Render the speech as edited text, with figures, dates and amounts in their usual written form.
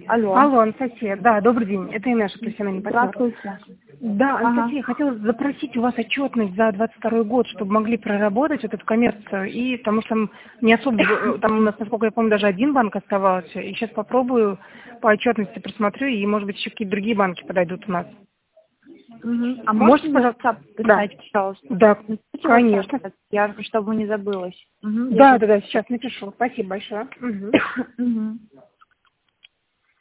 Алло. Алло, Анастасия, да, добрый день. Это Инесса, профессиональный партнер. Здравствуйте. Да, Анастасия, хотела запросить у вас отчетность за 22 год, чтобы могли проработать вот эту коммерцию. И потому что не особо, там у нас, насколько я помню, даже один банк оставался. И сейчас попробую по отчетности просмотрю, и, может быть, еще какие-то другие банки подойдут у нас. А Можете, можете мне пожалуйста? WhatsApp писать, пожалуйста? Да, Напишите конечно. WhatsApp, чтобы не забылась. Да, сейчас напишу. Спасибо большое. Мгм.